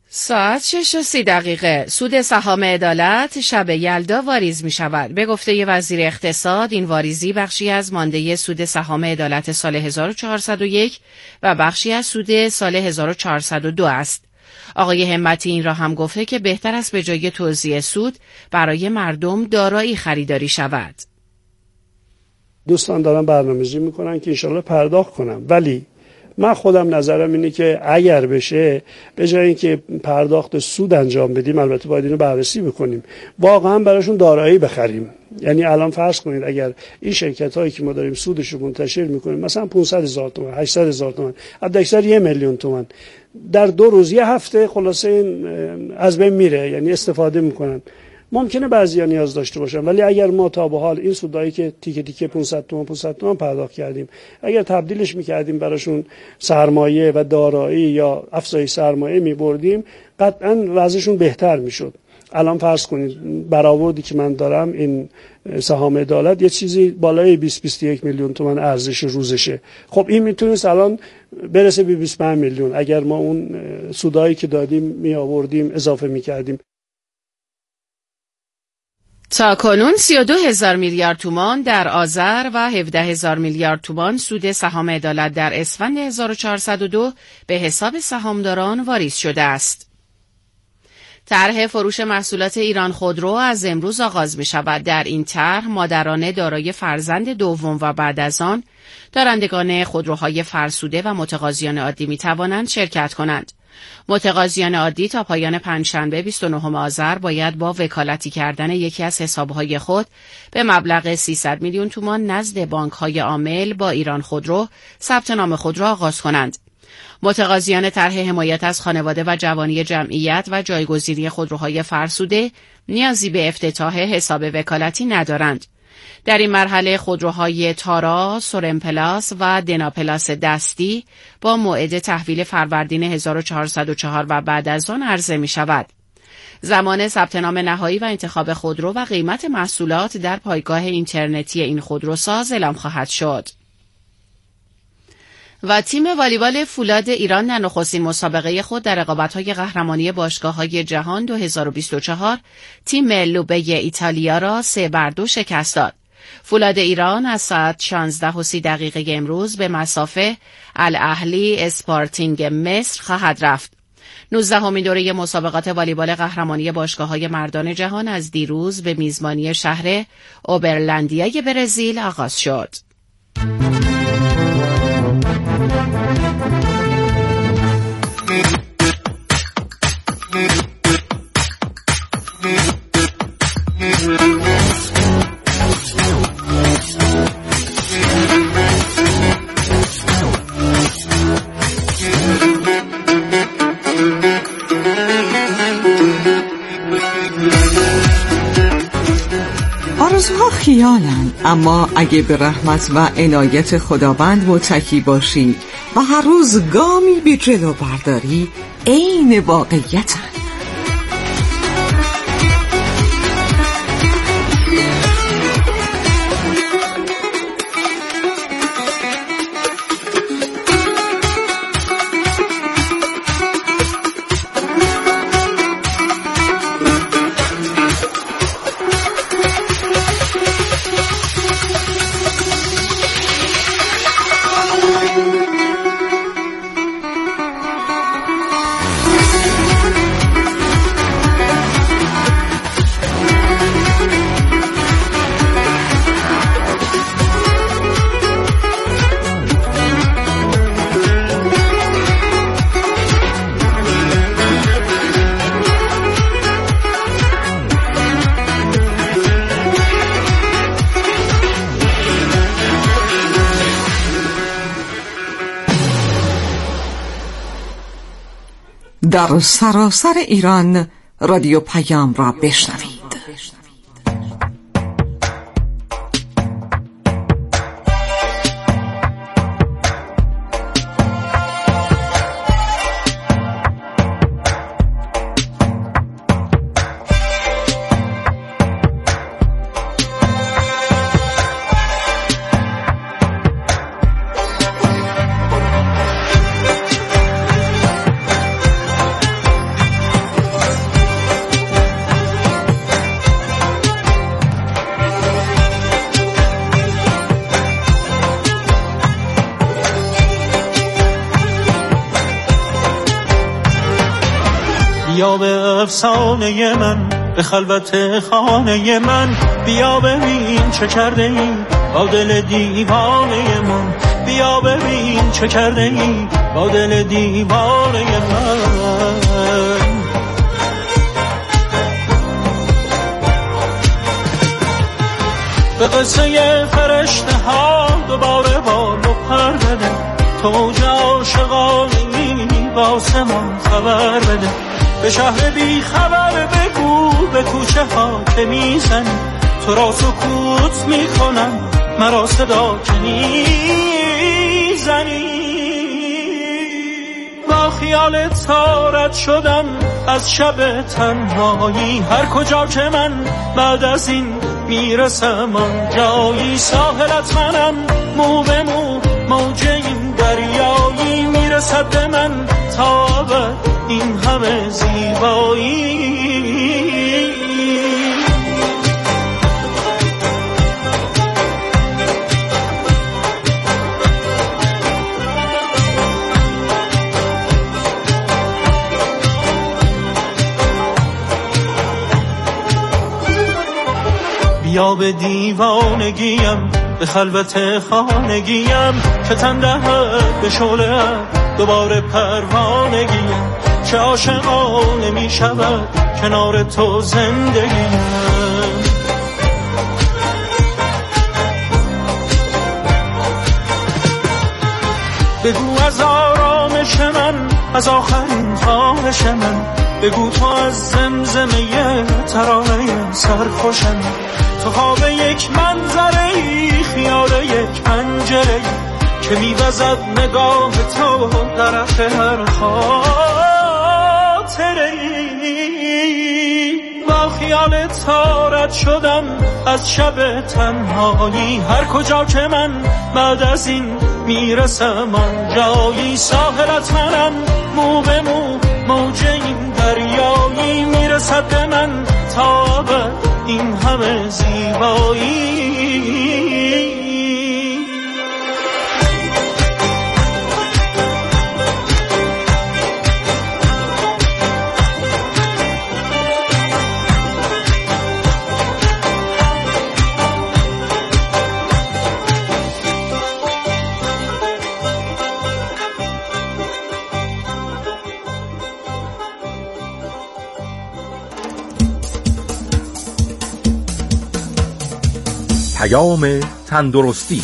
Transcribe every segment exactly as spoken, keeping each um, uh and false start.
ساعت شش و سی دقیقه. سود سهام عدالت شب یلدا واریز می شود. به گفته وزیر اقتصاد این واریزی بخشی از مانده سود سهام عدالت سال هزار و چهارصد و یک و بخشی از سود سال هزار و چهارصد و دو است. آقای همتی این را هم گفته که بهتر است به جای توزیع سود برای مردم دارایی خریداری شود. دوستان دارن برنامه‌ریزی میکنن که انشالله پرداخت کنم، ولی من خودم نظرم اینه که اگر بشه به جای اینکه پرداخت سود انجام بدیم، البته باید اینو بررسی بکنیم، واقعا براشون دارایی بخریم. یعنی الان فرض کنید اگر این شرکت هایی که ما داریم سودش رو منتشر میکنیم مثلا پانصد هزار تومان، هشتصد هزار تومان، حداکثر یک میلیون تومان در دو روز یه هفته خلاصه این از بین میره، یعنی استفاده میکنن. ممکنه بعضیا نیاز داشته باشن، ولی اگر ما تا به حال این سودایی که تیکه تیکه پانصد تومان پانصد تومان پرداخت کردیم اگر تبدیلش میکردیم براشون سرمایه و دارایی یا افزایش سرمایه میبردیم، قطعا وضعشون بهتر میشد. الان فرض کنید برآوردی که من دارم این سهام عدالت یه چیزی بالای بیست بیست و یک میلیون تومان ارزش روزشه. خب این میتونست الان برسه به بیست و پنج میلیون اگر ما اون سودایی که دادیم می آوردیم اضافه میکردیم. تا کنون سی و دو هزار میلیارد تومان در آذر و هفده هزار میلیارد تومان سود سهام عدالت در اسفند هزار و چهارصد و دو به حساب سهامداران واریز شده است. طرح فروش محصولات ایران خودرو از امروز آغاز می شود. در این طرح مادران دارای فرزند دوم و بعد از آن دارندگان خودروهای فرسوده و متقاضیان عادی می توانند شرکت کنند. متقاضیان عادی تا پایان پنجشنبه بیست و نهم آذر باید با وکالتی کردن یکی از حسابهای خود به مبلغ سیصد میلیون تومان نزد بانک‌های عامل با ایران خودرو ثبت نام خود را آغاز کنند. متقاضیان طرح حمایت از خانواده و جوانی جمعیت و جایگزینی خودروهای فرسوده نیازی به افتتاح حساب وکالتی ندارند. در این مرحله خودروهای تارا، سورن پلاس و دنا پلاس دستی با موعد تحویل فروردین هزار و چهارصد و چهار و بعد از آن عرضه می شود. زمان ثبت نام نهایی و انتخاب خودرو و قیمت محصولات در پایگاه اینترنتی این خودروساز اعلام خواهد شد. و تیم والیبال فولاد ایران در نخستین مسابقه خود در رقابت‌های قهرمانی باشگاه‌های جهان دو هزار و بیست و چهار تیم لوبه ایتالیا را سه بر دو شکست داد. فولاد ایران از ساعت شانزده و سی دقیقه امروز به مسافه الاهلی اسپارتینگ مصر خواهد رفت. نوزدهمین دوره مسابقات والیبال قهرمانی باشگاه‌های مردان جهان از دیروز به میزبانی شهر اوبرلندیای برزیل آغاز شد. آرزوها خیالن، اما اگه به رحمت و عنایت خداوند متکی باشی و هر روز گامی به جلو برداری عین واقعیتن. در سراسر ایران رادیو پیام را بشنوید. بیا به افسانه من، به خلوت خانه من، بیا ببین چه کرده ای با دل دیوانه من، بیا ببین چه کرده ای با دل دیوانه من. به قصه فرشته ها دوباره بال و پر بده، توج عاشقانگی با آسمان خبر بده، به شهر بی خبر بگو به کوچه ها که میزنی، تو را سکوت میکنم مرا صدا که میزنی. با خیال تارت شدم از شب تنهایی، هر کجا که من بعد از این میرسم آن جایی، ساحلت منم مو به مو موج این دریایی، میرسد به من تا ابد این همه زیبایی. بیا به دیوانگیم، به خلوت خانگیم، که تن دهد به شعله دوباره پروانگیم، چه عاشقانه می شود کنار تو زندگیم. بگو از آرامش من، از آخرین خواهش من، بگو تو از زمزمه ترانه سرخوشم، تو خواب یک منظره ای، خیال یک پنجره ای، که میوزد نگاه تو طرف هر خاطره ای. با خیال تارت شدم از شب تنهایی، هر کجا که من بعد از این میرسم آن جایی، ساحلت منم مو به مو موج این دریایی، میرسد به من تا ابد این همه زیبایی. پیام تندرستی.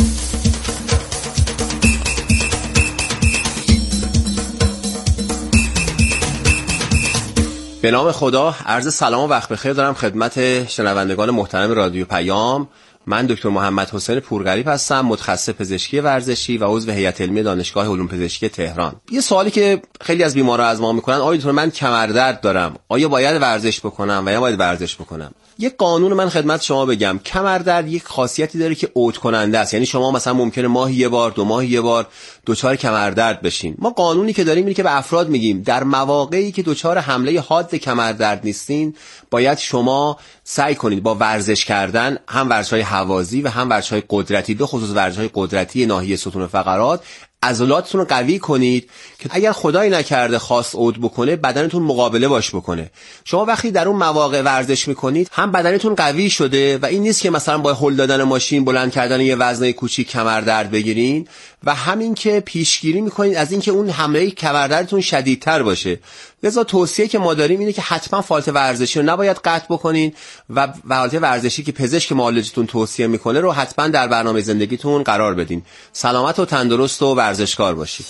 به نام خدا، عرض سلام و وقت بخیر دارم خدمت شنوندگان محترم رادیو پیام. من دکتر محمد حسین پورغریب هستم، متخصص پزشکی ورزشی و عضو هیئت علمی دانشگاه علوم پزشکی تهران. یه سوالی که خیلی از بیمارا از ما میکنن، آیا دکتر من کمردرد دارم، آیا باید ورزش بکنم و یا باید ورزش بکنم؟ یک قانون من خدمت شما بگم، کمردرد یک خاصیتی داره که عود کننده است. یعنی شما مثلا ممکنه ماهی یه بار، دو ماهی یه بار دچار کمردرد بشین. ما قانونی که داریم اینه که به افراد میگیم در مواقعی که دچار حمله حاد کمردرد نیستین، باید شما سعی کنید با ورزش کردن، هم ورزش‌های هوازی و هم ورزش‌های قدرتی، به خصوص ورزش‌های قدرتی ناحیه ستون فقرات، عضلاتتون رو قوی کنید که اگر خدایی نکرده خواست عود بکنه، بدنتون مقابله باش بکنه. شما وقتی در اون مواقع ورزش میکنید، هم بدنتون قوی شده و این نیست که مثلا با هل دادن ماشین، بلند کردن یه وزنه کوچیک کمردرد بگیرین، و همین که پیشگیری میکنید از اینکه اون حمله کمردردتون شدیدتر باشه. لذا توصیه که ما داریم اینه که حتما فعالیت ورزشی رو نباید قطع بکنین و فعالیت ورزشی که پزشک معالجتون توصیه میکنه رو حتما در برنامه زندگیتون قرار بدین. سلامت و تندرست و ورزشکار باشید.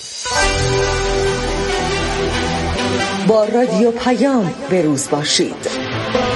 با رادیو پیام بروز باشید.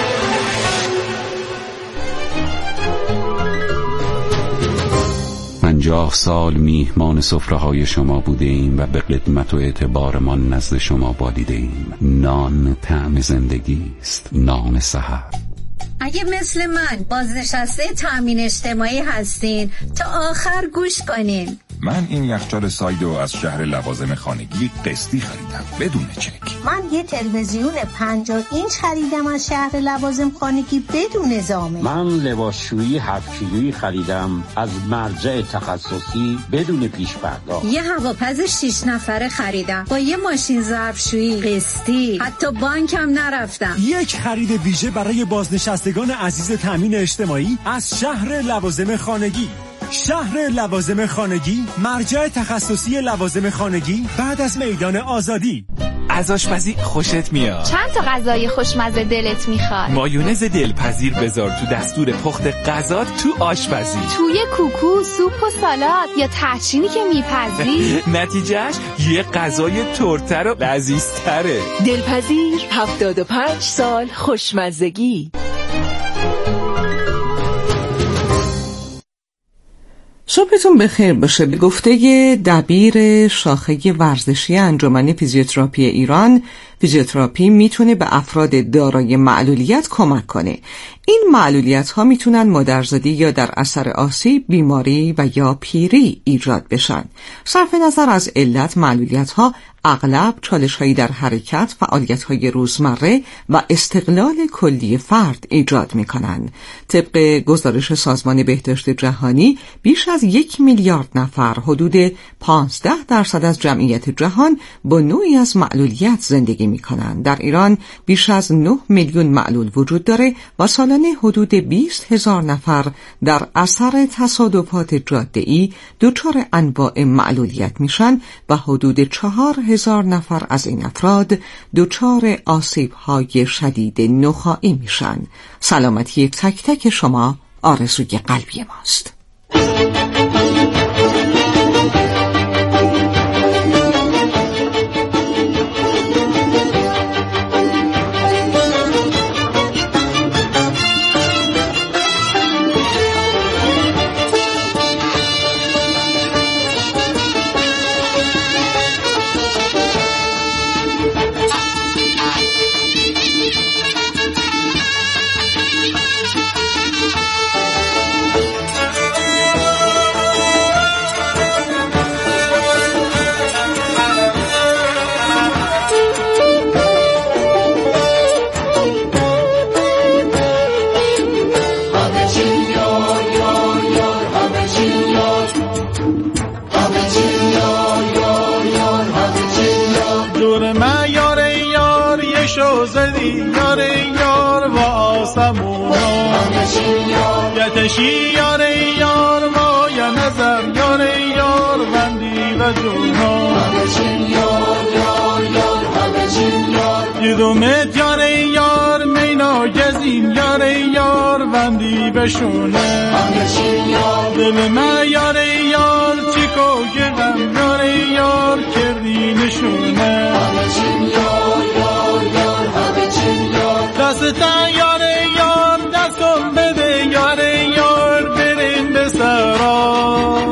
پنجاه سال میهمان سفره‌های شما بوده ایم و به قدمت و اعتبارمان نزد شما بالیده ایم. نان طعم زندگی است، نان سحر. اگه مثل من بازنشسته تامین اجتماعی هستین تا آخر گوش کنین. من این یخچال سایدو از شهر لوازم خانگی قسطی خریدم بدون چک. من یه تلویزیون پنجاه اینچ خریدم از شهر لوازم خانگی بدون زامن. من لباسشویی هفت کیلویی خریدم از مرجع تخصصی بدون پیش پرداخت. یه هواپز شش نفره خریدم با یه ماشین ظرفشویی قسطی، حتی بانکم نرفتم. یک خرید ویژه برای بازنشستگان عزیز تامین اجتماعی از شهر لوازم خانگی. شهر لوازم خانگی، مرجع تخصصی لوازم خانگی بعد از میدان آزادی. از آشپزی خوشت میاد؟ چند تا غذای خوشمزه دلت میخواد؟ مایونز دلپذیر بذار تو دستور پخت غذا تو آشپزی. توی کوکو، سوپ و سالاد یا تحچینی که میپزی؟ نتیجهش یه غذای ترتر و لذیذتره. دلپذیر، هفتاد و پنج سال خوشمزگی. صبحتون بخیر باشه. به گفته دبیر شاخه ورزشی انجمن فیزیوتراپی ایران، فیزیوتراپی میتونه به افراد دارای معلولیت کمک کنه. این معلولیت ها میتونن مادرزادی یا در اثر آسیب، بیماری و یا پیری ایجاد بشن. صرف نظر از علت، معلولیت ها اغلب چالش هایی در حرکت، فعالیت های روزمره و استقلال کلی فرد ایجاد می کنند. طبق گزارش سازمان بهداشت جهانی، بیش از یک میلیارد نفر، حدود پانزده درصد از جمعیت جهان، با نوعی از معلولیت زندگی می کنند. در ایران بیش از نه میلیون معلول وجود داره و سالانه حدود بیست هزار نفر در اثر تصادفات جاده‌ای دچار انواع معلولیت میشن و حدود چهار هزار نفر از این افراد دچار آسیب‌های شدید نخاعی میشن. سلامتی تک تک شما آرزوی قلبی ماست. یتشی یار یار ما یا نظر یار یار بندی و جونا یار یار یار همچین یار یدومت یار یار مینا گزین یار یار بندی بشونه همچین یار دل من یار یار چیکو گرم یار یار کردی نشونه همچین یار یار یار همچین یار دستتن یار یار دستم بده یار یار بریم به سرا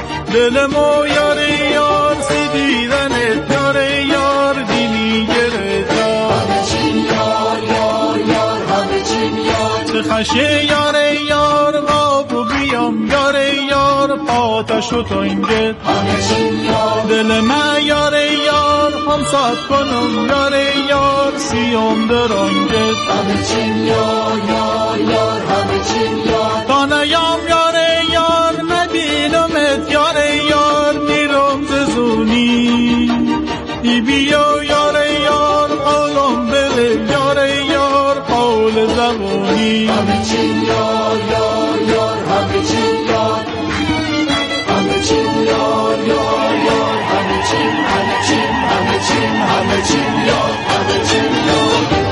دلمو یار یار سی دیدنت یار یار دینی گرتا همه چین یار یار یار همه چین یار چه خشه یار یار آبو بیام یار یار پاتشو تا اینگه همه چین یار دل من یار یار هم سات کنم یار یار سیم درانگه همه چین یار یار یار همه چین یار تا نیام یار یار نبینمت یار یار میرم ززونی ای بیا یار یار قولم بده یار یار قول زبونی همه چین یار یار یار همه چین یار همه چین یار یار یار همه چین همه چین همه چین همه چین یار همه چین یار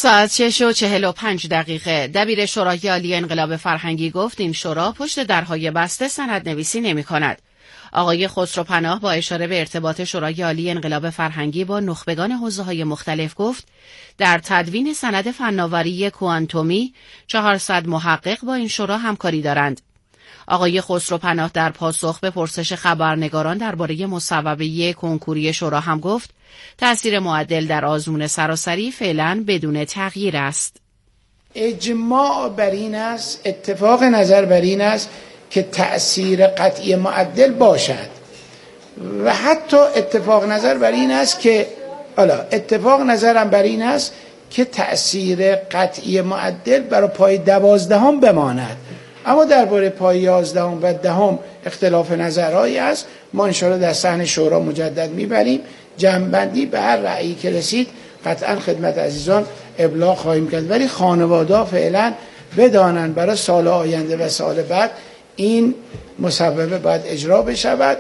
ساعت شش و چهل و پنج دقیقه. دبیر شورای عالی انقلاب فرهنگی گفت این شورا پشت درهای بسته سند نویسی نمی کند. آقای خسرو پناه با اشاره به ارتباط شورای عالی انقلاب فرهنگی با نخبگان حوزه‌های مختلف گفت در تدوین سند فناوری کوانتومی چهارصد محقق با این شورا همکاری دارند. آقای خسرو پناه در پاسخ به پرسش خبرنگاران درباره مصوبه کنکوری شورا هم گفت تأثیر معدل در آزمون سراسری فعلا بدون تغییر است. اجماع بر این است، اتفاق نظر بر این است که تأثیر قطعی معدل باشد و حتی اتفاق نظر بر این است که حالا اتفاق نظرم بر این است که تأثیر قطعی معدل برای پای دوازدهم بماند، اما درباره پای یازدهم و دهم اختلاف نظرهایی است. ما انشاءالله در صحن شورا مجدد میبریم، جمع‌بندی به هر رأیی که رسید قطعا خدمت عزیزان ابلاغ خواهیم کرد، ولی خانواده‌ها فعلا بدانن برای سال آینده و سال بعد این مصوبه باید اجرا بشود.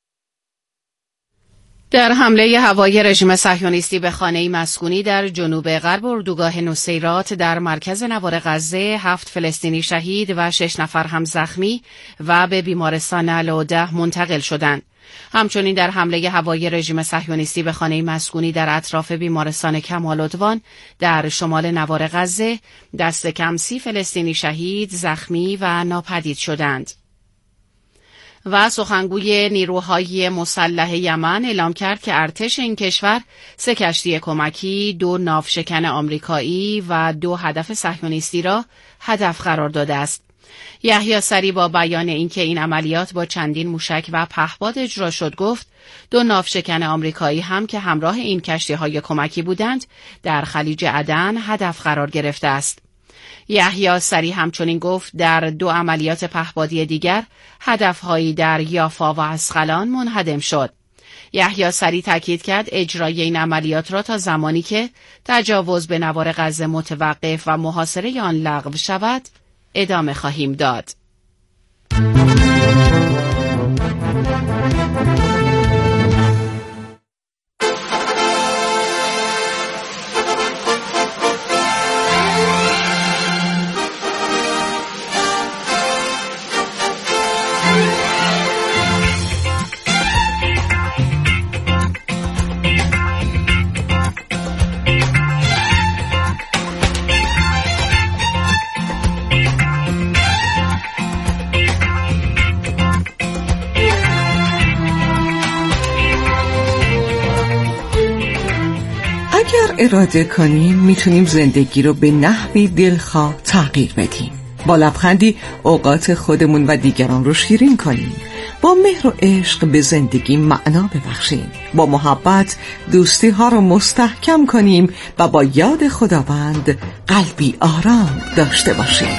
در حمله هوایی رژیم صهیونیستی به خانه مسکونی در جنوب غرب اردوگاه نصیرات در مرکز نوار غزه هفت فلسطینی شهید و شش نفر هم زخمی و به بیمارستان العده منتقل شدند. همچنین در حمله هوایی رژیم صهیونیستی به خانه مسکونی در اطراف بیمارستان کمال‌عدوان در شمال نوار غزه دست کم سی فلسطینی شهید، زخمی و ناپدید شدند. و سخنگوی نیروهای مسلح یمن اعلام کرد که ارتش این کشور سه کشتی کمکی، دو ناوشکن آمریکایی و دو هدف صهیونیستی را هدف قرار داده است. یحیی سری با بیان اینکه این عملیات با چندین موشک و پهپاد اجرا شد گفت دو ناوشکن آمریکایی هم که همراه این کشتی‌های کمکی بودند در خلیج عدن هدف قرار گرفته است. یحیی سری همچنین گفت در دو عملیات پهپادی دیگر هدفهایی در یافا و اسقلان منهدم شد. یحیی سری تاکید کرد اجرای این عملیات را تا زمانی که تجاوز به نوار غزه متوقف و محاصره آن لغو شود ادامه خواهیم داد. اراده کنیم میتونیم زندگی رو به نحوی دلخواه تغییر بدیم، با لبخندی اوقات خودمون و دیگران رو شیرین کنیم، با مهر و عشق به زندگی معنا ببخشیم، با محبت دوستی ها رو مستحکم کنیم و با یاد خداوند قلبی آرام داشته باشیم.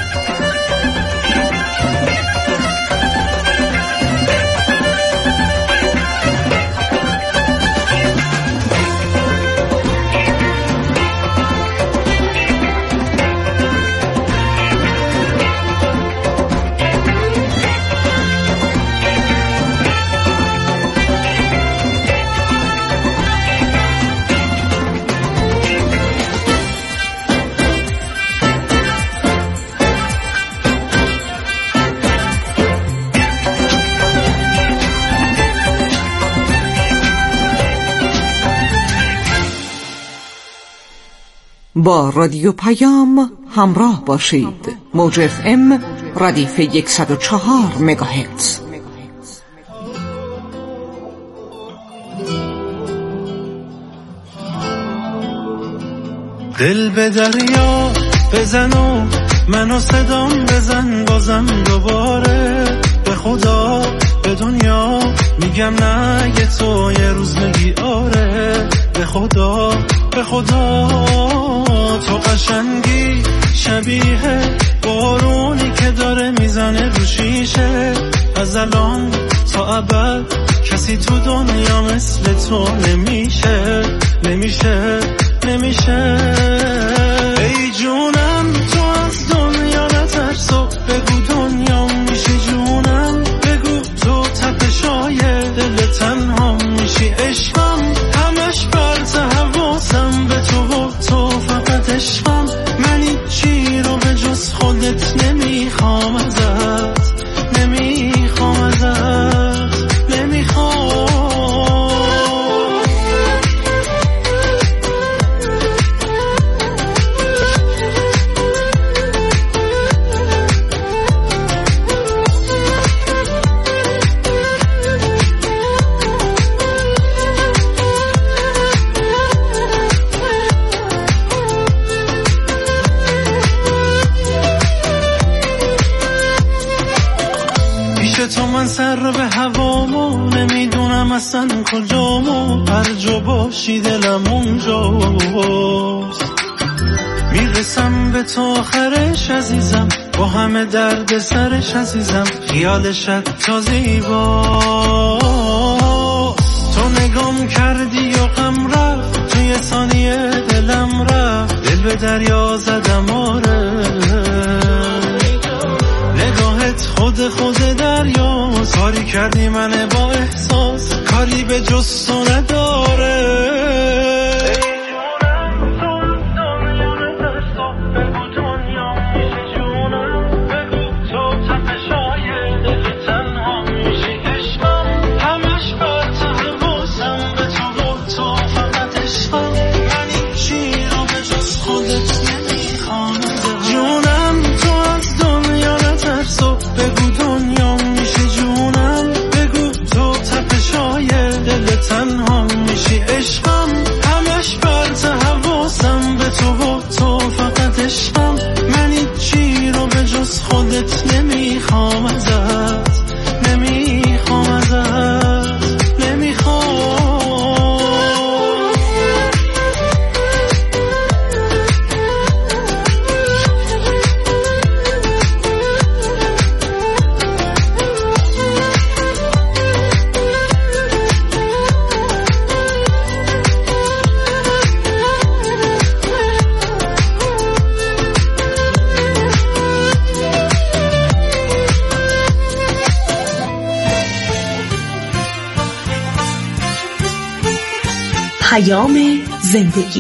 با رادیو پیام همراه باشید. موج اف ام ردیف صد و چهار مگاهرتز. دل به دریا بزن و منو صدام بزن بازم دوباره، به خدا به دنیا میگم نه اگه تو یه روز میگی آره، به خدا به خدا تو قشنگی شبیه بارونی که داره میزنه رو شیشه، از الان تا ابد کسی تو دنیا مثل تو نمیشه نمیشه نمیشه. ای جونم تو از دنیا نترسو، بگو دنیا میشی جونم، بگو تو تپشای دل تنها میشی، عشقم همش برز حواسم به تو و تو فقط عشقم، سر به هوامو نمیدونم اصلا کجامو، هر جا باشی دلم اونجاست. میرسم به تو آخرش عزیزم، با همه درد سرش عزیزم، خیالشت تا زیباست. تو نگام کردی و غم رفت، توی ثانیه دلم رفت، دل به دریا زدم آره. نگاهت خود خود دریا، کاری کردی من با احساس، کاری به جز تو نداره. تنها میشی عشقم، همش برت حواسم به تو و تو فقط عشقم. من هیچی رو به جز خودت نمیخوام ازت، نمیخوام ازت، نمیخوام. پیام زندگی.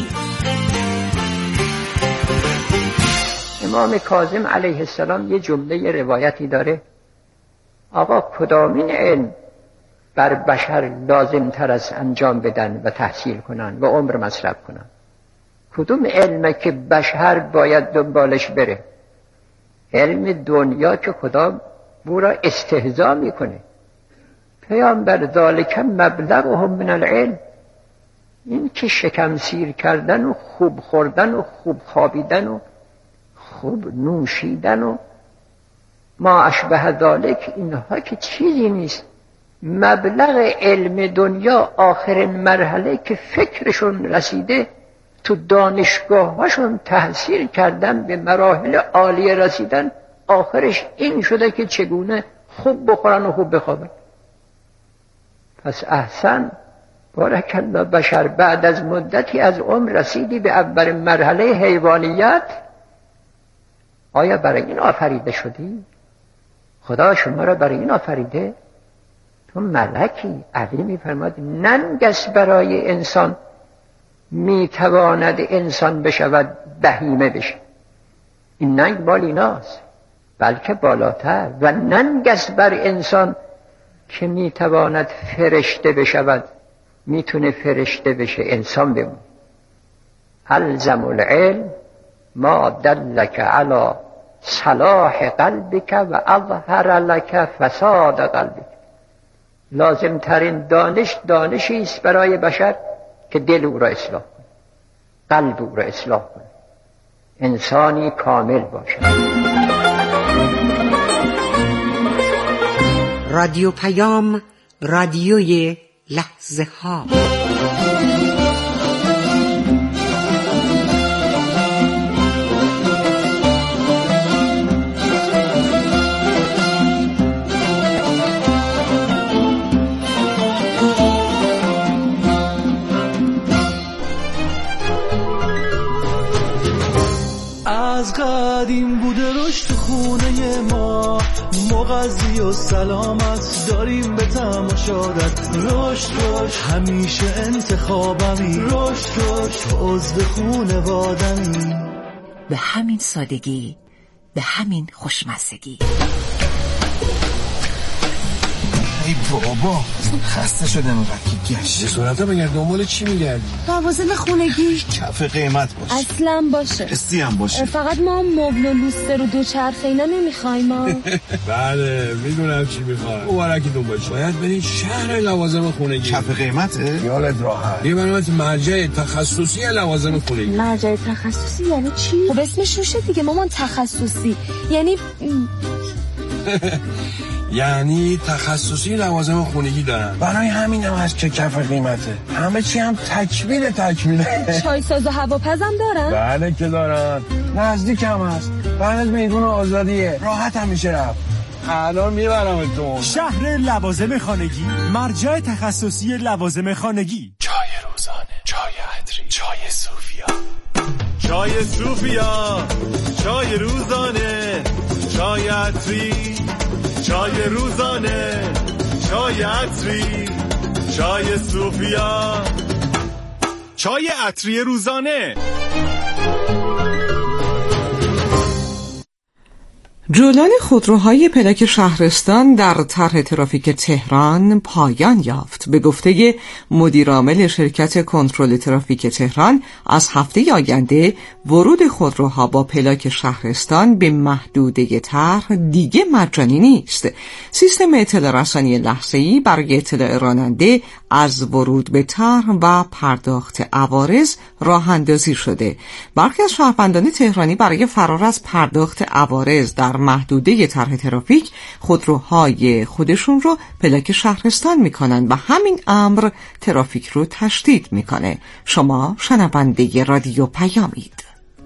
امام کاظم علیه السلام یه جمله روایتی داره، آقا کدامین علم بر بشر لازم تر از انجام بدن و تحصیل کنن و عمر مصرف کنن؟ کدوم علمه که بشر باید دنبالش بره؟ علم دنیا که خدا بورا استهزا میکنه. پیامبر ذالک مبلغهم من العلم، این که شکم سیر کردن و خوب خوردن و خوب خوابیدن و خوب نوشیدن و ما اشبه ذالک، اینها که چیزی نیست. مبلغ علم دنیا آخرین مرحله که فکرشون رسیده، تو دانشگاه هاشون تحصیل کردن، به مراحل عالیه رسیدن، آخرش این شده که چگونه خوب بخورن و خوب بخوابن. پس احسن بارک الله، بشر بعد از مدتی از عمر رسیدی به اول مرحله حیوانیت. آیا برای این آفریده شدی؟ خدا شما را برای این آفریده؟ تو ملکی. علی میفرماد ننگس برای انسان میتواند انسان بشود بهیمه بشه. این ننگ بال ایناست، بلکه بالاتر. و ننگس بر انسان که میتواند فرشته بشود، میتونه فرشته بشه، انسان بمون. الزم العلم ما دلک علی صلاح قلبک و اظهر لک فساد قلبک. لازم ترین دانش دانشی است برای بشر که دل او را اصلاح کنه، قلب او را اصلاح کنه، انسانی کامل باشد. رادیو پیام، رادیوی لحظه ها. از قدیم بوده رشد خونه ما، مغذی و سلامت داریم به تماشادت. رشد رشد همیشه انتخابمی، رشد رشد عضو خونوادمی. به همین سادگی، به همین خوشمزگی. ای بابا خسته شده اینقدر که گشت. صورتا بگرد دنبال چی میگردی؟ لوازم خونگی. کف قیمت باشه، اصلا باشه، استی هم باشه. فقط ما مبل و لوستر و دوچرخه اینا نمیخوایم ما. بله میدونم چی میخوای. مبارکتون باشه. باید برید شهر لوازم خونگی. کف قیمته؟ یالت راحت. یه برنامه مرجع تخصصی لوازم خونگی. مرجع تخصصی یعنی چی؟ خب اسمش روشه دیگه مامان، تخصصی یعنی یعنی تخصصی لوازم خونگی دارن، برای همین هم هست که کف قیمته. همه چی هم تکمیل تکمیله. چای ساز و هواپزم دارن؟ بله که دارن، نزدیک هم هست، بعد از میدون آزادیه، راحت هم میشه رفت. الان میبرم تو شهر لوازم خانگی، مرجع تخصصی لوازم خانگی. چای روزانه، چای عطری، چای صوفیا، چای صوفیا، چای روزانه، چای عطری، چای روزانه، چای عطری، چای صوفیا، چای عطری روزانه. جولان خودروهای پلاک شهرستان در طرح ترافیک تهران پایان یافت. به گفته مدیرعامل شرکت کنترل ترافیک تهران، از هفته آینده ورود خودروها با پلاک شهرستان به محدوده طرح دیگه مجانی نیست. سیستم اطلاع رسانی لحظه‌ای برای اطلاع راننده از ورود به طرح و پرداخت عوارض راه اندازی شده. برخی از شهروندان تهرانی برای فرار از پرداخت عوارض در محدوده طرح ترافیک خودروهای خودشون رو پلاک شهرستان میکنن و همین امر ترافیک رو تشدید میکنه. شما شنونده رادیو پیامید.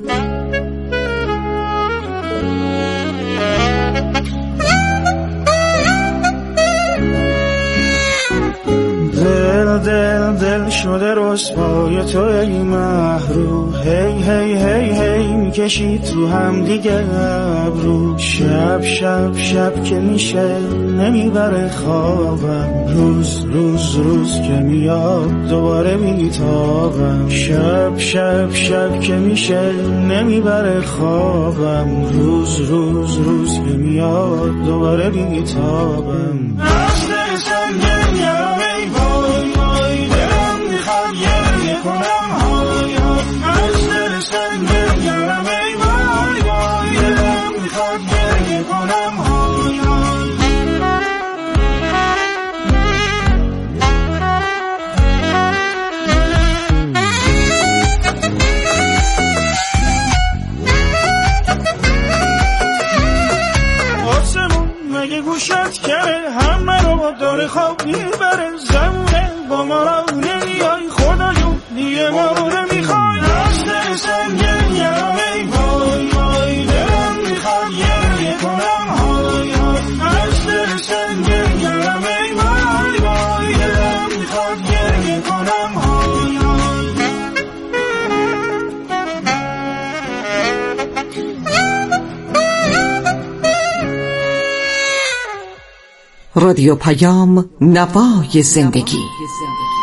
دل دل دل شده رسوای تو ای محروم، هی هی هی هی میکشید تو هم دیگه ابرو. شب شب شب که میشه نمیبره خوابم، روز روز روز که میاد دوباره میتابم. شب شب شب که میشه نمیبره خوابم، روز روز روز که میاد دوباره میتابم. گوشت کرده همه رو داره خواب میبره، زمونه با ما را نمیای خدا جون دیگه ما رو نمیخوای. از دل سنگه یرم ای وای وای، دلم میخواد گریه کنم های های. از دل سنگه یرم ای وای وای، دلم میخواد گریه کنم های های. رادیو پیام، نوای زندگی.